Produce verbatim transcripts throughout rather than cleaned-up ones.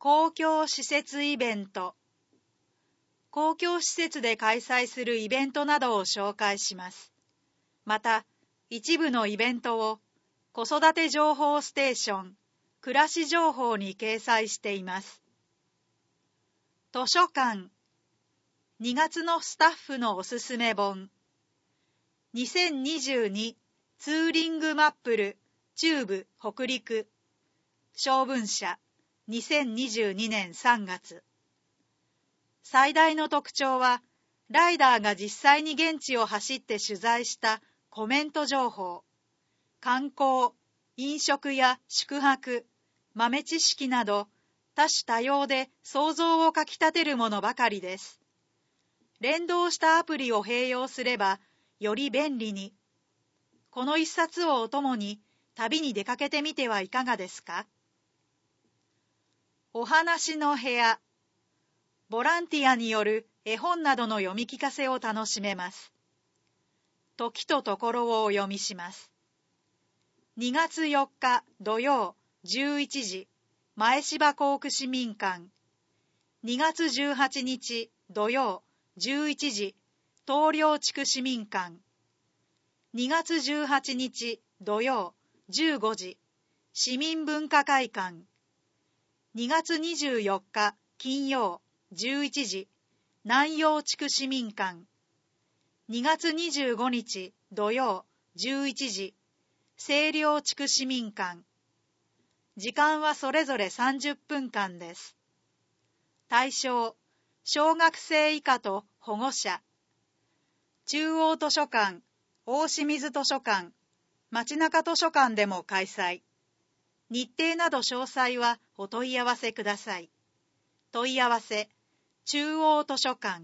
公共施設イベント。公共施設で開催するイベントなどを紹介します。また、一部のイベントを子育て情報ステーション、暮らし情報に掲載しています。図書館。にがつのスタッフのおすすめ本。にせんにじゅうにツーリングマップル中部北陸。小文社にせんにじゅうにねんさんがつ。最大の特徴は、ライダーが実際に現地を走って取材したコメント情報、観光、飲食や宿泊、豆知識など多種多様で想像をかきたてるものばかりです。連動したアプリを併用すればより便利に。この一冊をお供に旅に出かけてみてはいかがですか？お話の部屋。ボランティアによる絵本などの読み聞かせを楽しめます。時とところをお読みします。にがつよっか土曜じゅういちじ、前芝港区市民館。にがつじゅうはちにち土曜じゅういちじ、東陵地区市民館。にがつじゅうはちにち土曜じゅうごじ、市民文化会館。にがつにじゅうよっか金曜じゅういちじ、南陽地区市民館。にがつにじゅうごにち土曜じゅういちじ、清涼地区市民館。時間はそれぞれさんじゅっぷんかんです。対象、小学生以下と保護者。中央図書館、大清水図書館、街中図書館でも開催。日程など詳細はお問い合わせください。問い合わせ、中央図書館。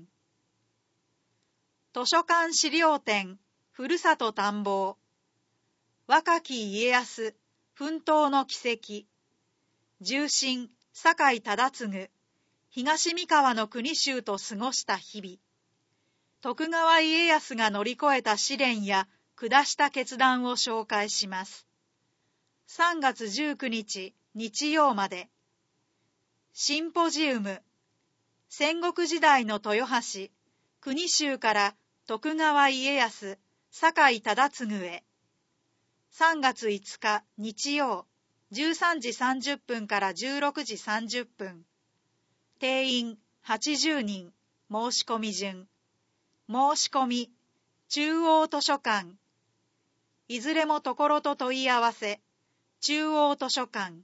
図書館資料展、ふるさと探訪。若き家康、奮闘の軌跡。重臣、酒井忠次、東三河の国衆と過ごした日々。徳川家康が乗り越えた試練や下した決断を紹介します。さんがつじゅうくにち、日曜まで。シンポジウム。戦国時代の豊橋、国衆から徳川家康、酒井忠次へ。さんがついつか日曜、じゅうさんじさんじゅっぷんからじゅうろくじさんじゅっぷん。定員はちじゅうにん、申し込み順。申し込み、中央図書館。いずれもところと問い合わせ、中央図書館。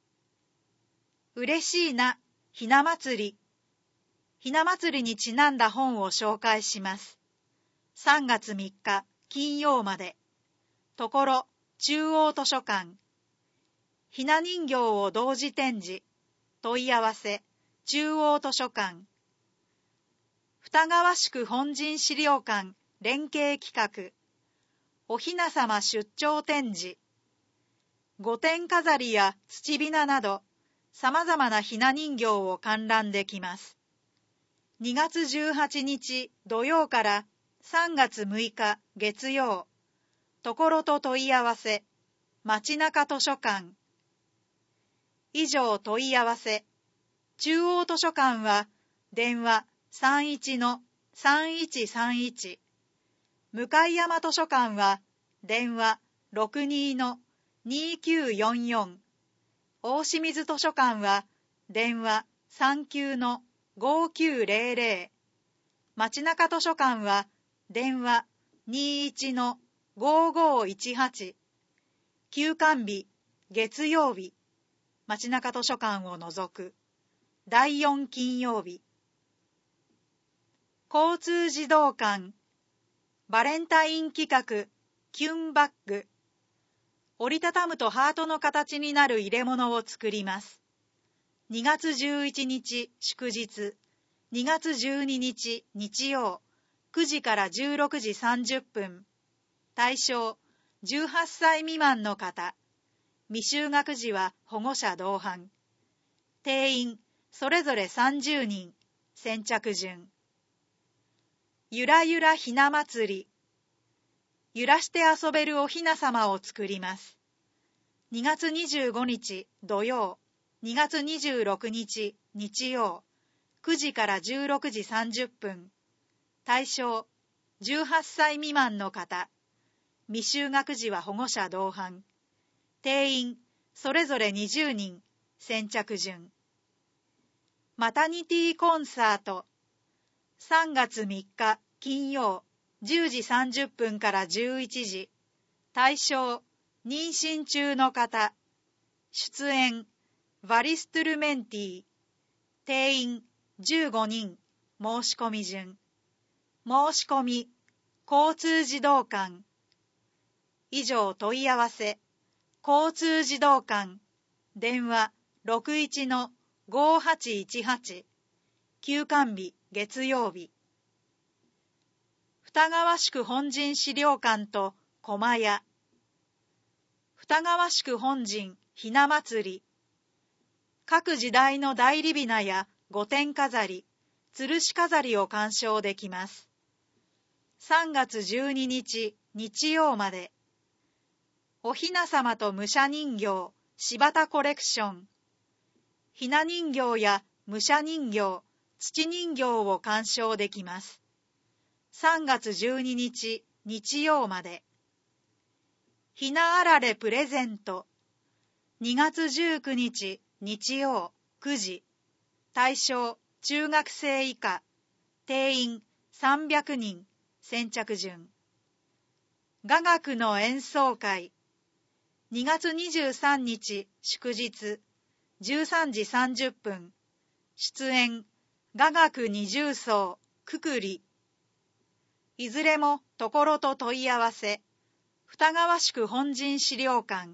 嬉しいな、ひな祭り。ひな祭りにちなんだ本を紹介します。さんがつみっか、金曜まで。ところ、中央図書館。ひな人形を同時展示。問い合わせ、中央図書館。二川宿本陣資料館連携企画。おひなさま出張展示。御殿飾りや土びななど、さまざまなひな人形を観覧できます。にがつじゅうはちにち土曜からさんがつむいか月曜。ところと問い合わせ、街中図書館。以上問い合わせ。中央図書館は電話 さんいちのさんいちさんいち。向山図書館は電話 ろくにのにきゅうよんよん。大清水図書館は電話 さんきゅうのごきゅうぜろぜろ。街中図書館は電話 にいちのごごいちはち。休館日、月曜日。街中図書館を除く。だいよん金曜日。交通児童館。バレンタイン企画、キュンバッグ。折りたたむとハートの形になる入れ物を作ります。にがつじゅういちにち祝日、にがつじゅうににち日曜、くじからじゅうろくじさんじゅっぷん。対象、じゅうはっさい未満の方。未就学児は保護者同伴。定員、それぞれさんじゅうにん。先着順。ゆらゆらひな祭り。揺らして遊べるおひなさまを作ります。にがつにじゅうごにち土曜、 にがつにじゅうろくにち日曜くじからじゅうろくじさんじゅっぷん。対象じゅうはっさい未満の方。未就学児は保護者同伴。定員それぞれにじゅうにん。先着順。マタニティコンサートさんがつみっか金曜じゅうじさんじゅっぷんからじゅういちじ。対象妊娠中の方。出演バリストゥルメンティ。定員じゅうごにん。申し込み順。申し込み交通児童館。以上問い合わせ交通児童館電話 ろくいちのごはちいちはち 休館日月曜日。深川宿本陣資料館と駒屋。深川宿本陣ひな祭り。各時代の大理雛や御殿飾り、吊るし飾りを鑑賞できます。さんがつじゅうににち日曜まで。おひなさまと武者人形柴田コレクション。ひな人形や武者人形、土人形を鑑賞できます。さんがつじゅうににち日曜まで。ひなあられプレゼント。にがつじゅうくにち日曜くじ。対象中学生以下。定員さんびゃくにん。先着順。雅楽の演奏会。にがつにじゅうさんにち祝日じゅうさんじさんじゅっぷん。出演雅楽二重奏くくり。いずれもところと問い合わせ深川宿本陣資料館。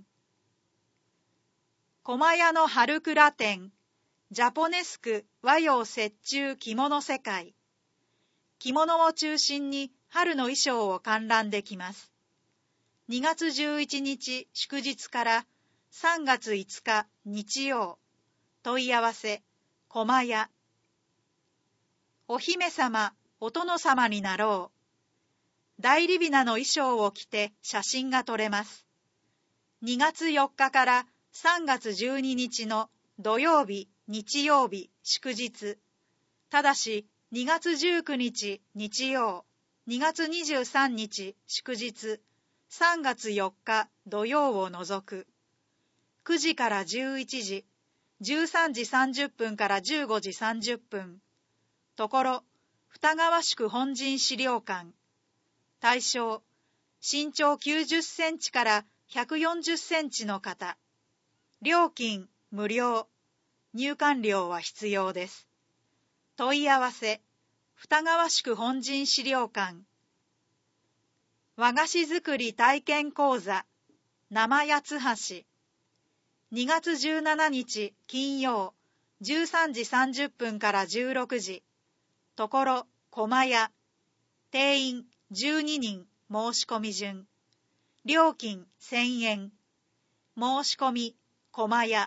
駒屋の春倉展ジャポネスク和洋折衷着物世界。着物を中心に春の衣装を観覧できます。にがつじゅういちにち祝日からさんがついつか日曜。問い合わせ駒屋。お姫様お殿様になろう。大理雛の衣装を着て写真が撮れます。にがつよっかからさんがつじゅうににちの土曜日日曜日祝日。ただしにがつじゅうくにち日曜、にがつにじゅうさんにち祝日、さんがつよっか土曜を除く。くじからじゅういちじ、じゅうさんじさんじゅっぷんからじゅうごじさんじゅっぷん。ところ、深川宿本陣資料館。対象、身長きゅうじゅっセンチからひゃくよんじゅっセンチの方。料金無料。入館料は必要です。問い合わせ深川宿本陣資料館。和菓子作り体験講座生八つ橋。にがつじゅうしちにち金曜じゅうさんじさんじゅっぷんからじゅうろくじ。ところ駒屋。定員じゅうににん。申し込み順。料金せんえん。申し込み駒屋。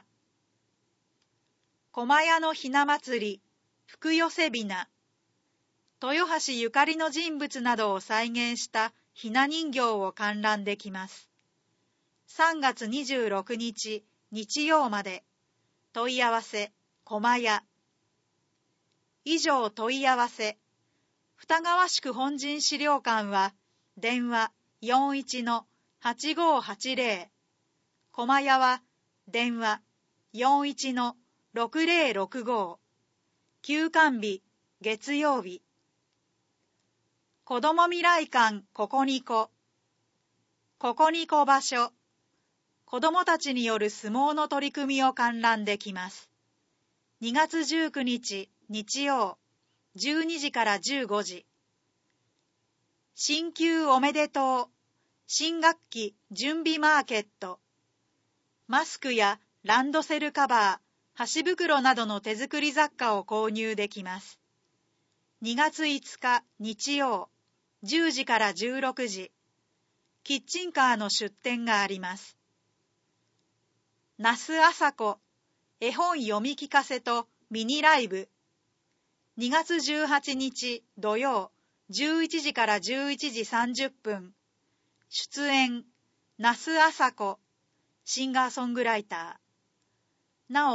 駒屋のひな祭り福寄せ雛。豊橋ゆかりの人物などを再現したひな人形を観覧できます。さんがつにじゅうろくにち日曜まで。問い合わせ駒屋。以上問い合わせ深川宿本陣資料館は電話 よんいちのはちごはちぜろ。駒屋は電話 よんいちのろくぜろろくご。休館日月曜日。子ども未来館ここにこ。ここにこ場所。子どもたちによる相撲の取り組みを観覧できます。にがつじゅうくにち日曜じゅうにじからじゅうごじ。新旧おめでとう。新学期準備マーケット。マスクやランドセルカバー、箸袋などの手作り雑貨を購入できます。にがついつか日曜じゅうじからじゅうろくじ。キッチンカーの出店があります。那須麻子絵本読み聞かせとミニライブ。にがつじゅうはちにち土曜じゅういちじからじゅういちじさんじゅっぷん。出演那須麻子シンガーソングライター。なお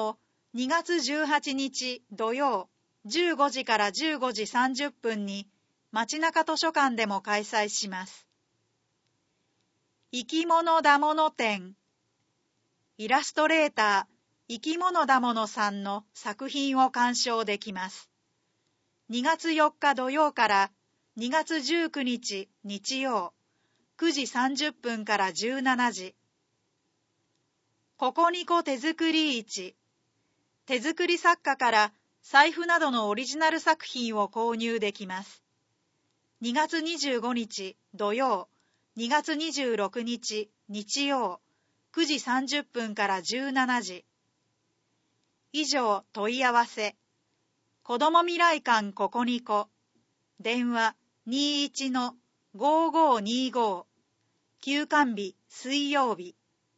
にがつじゅうはちにち土曜じゅうごじからじゅうごじさんじゅっぷんに街中図書館でも開催します。生き物だもの展。イラストレーター生き物だものさんの作品を鑑賞できます。にがつよっか土曜からにがつじゅうくにち日曜くじさんじゅっぷんからじゅうしちじ。ココニコ手作り市。手作り作家から財布などのオリジナル作品を購入できます。にがつにじゅうごにち土曜、にがつにじゅうろくにち日曜くじさんじゅっぷんからじゅうしちじ。以上問い合わせ。子ども未来館ココニコ。電話 にじゅういちのごーごーにーごー。休館日水曜日。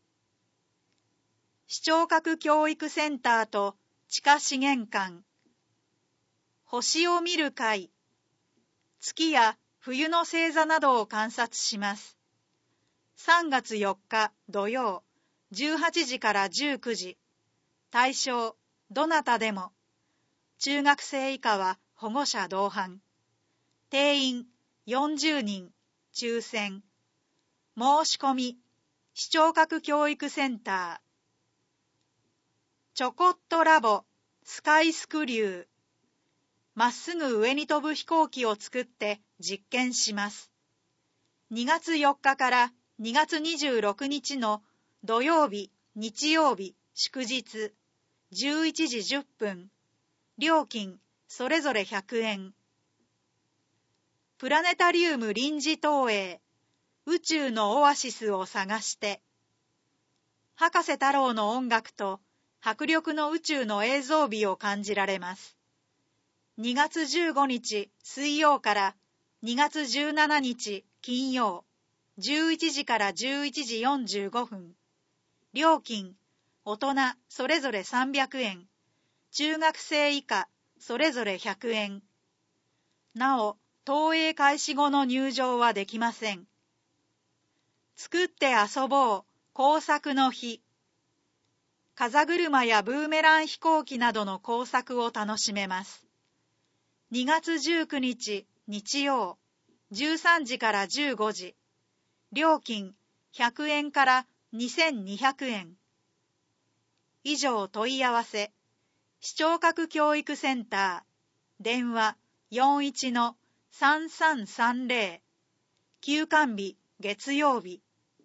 視聴覚教育センターと地下資源館。星を見る会。月や冬の星座などを観察します。さんがつよっか土曜じゅうはちじからじゅうくじ。対象どなたでも。中学生以下は保護者同伴。定員よんじゅうにん。抽選。申し込み視聴覚教育センター。ちょこっとラボスカイスクリュー。まっすぐ上に飛ぶ飛行機を作って実験します。にがつよっかからにがつにじゅうろくにちの土曜日、日曜日、祝日、じゅういちじじゅっぷん。料金それぞれひゃくえん。プラネタリウム臨時投影。宇宙のオアシスを探して。博士太郎の音楽と迫力の宇宙の映像美を感じられます。にがつじゅうごにち水曜からにがつじゅうしちにち金曜じゅういちじからじゅういちじよんじゅうごふん。料金大人それぞれさんびゃくえん、中学生以下それぞれひゃくえん。なお投影開始後の入場はできません。作って遊ぼう工作の日。風車やブーメラン飛行機などの工作を楽しめます。にがつじゅうくにち日曜じゅうさんじからじゅうごじ。料金ひゃくえんからにせんにひゃくえん。以上問い合わせ。視聴覚教育センター。電話 よんじゅういちのさんさんさんぜろ。休館日月曜日。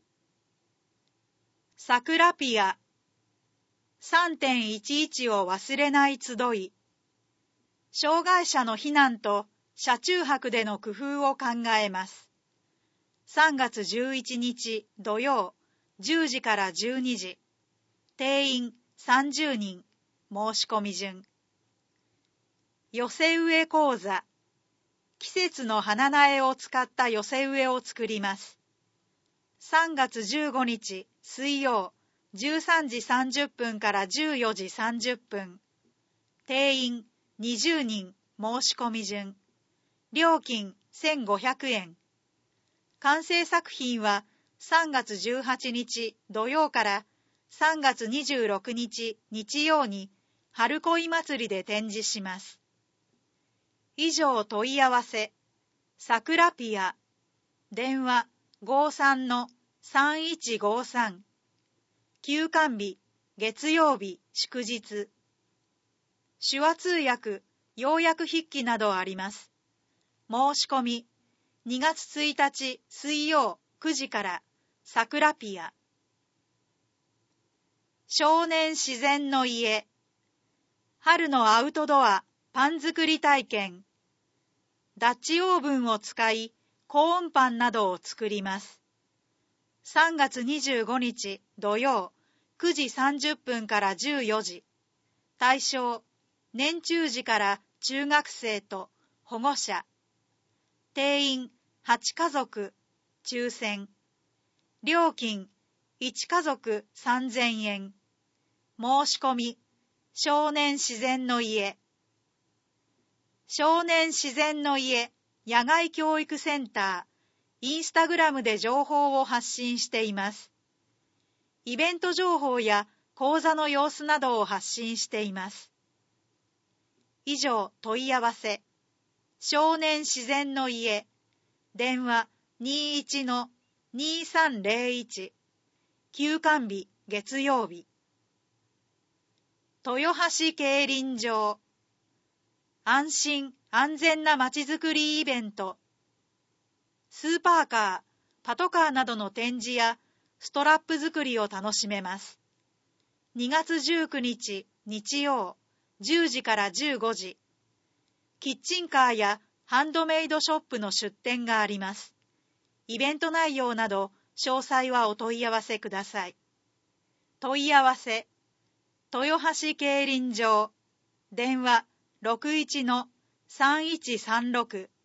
さくらピア さんてんいちいち を忘れない集い。障害者の避難と車中泊での工夫を考えます。さんがつじゅういちにち土曜じゅうじからじゅうにじ。定員さんじゅうにん。申し込み順。寄せ植え講座。季節の花苗を使った寄せ植えを作ります。さんがつじゅうごにち水曜じゅうさんじさんじゅっぷんからじゅうよじさんじゅっぷん。定員にじゅうにん。申し込み順。料金せんごひゃくえん。完成作品はさんがつじゅうはちにち土曜からさんがつにじゅうろくにち日曜に春恋祭りで展示します。以上問い合わせ。さくらピア。電話 ごじゅうさんのさんいちごさん。休館日月曜日祝日。手話通訳、要約筆記などあります。申し込みにがつついたち水曜くじからさくらピア。少年自然の家。春のアウトドアパン作り体験。ダッチオーブンを使いコーンパンなどを作ります。さんがつにじゅうごにち土曜くじさんじゅっぷんからじゅうよじ。対象年中児から中学生と保護者。定員はちかぞく。抽選。料金いちかぞくさんぜんえん。申し込み少年自然の家。少年自然の家野外教育センター、インスタグラムで情報を発信しています。イベント情報や講座の様子などを発信しています。以上、問い合わせ。少年自然の家。電話 にじゅういちのにさんぜろいち。休館日月曜日。豊橋競輪場。安心安全なまちづくりイベント。スーパーカー、パトカーなどの展示やストラップ作りを楽しめます。にがつじゅうくにち日曜じゅうじからじゅうごじ。キッチンカーやハンドメイドショップの出店があります。イベント内容など詳細はお問い合わせください。問い合わせ。豊橋競輪場。電話 ろくいちのさんいちさんろく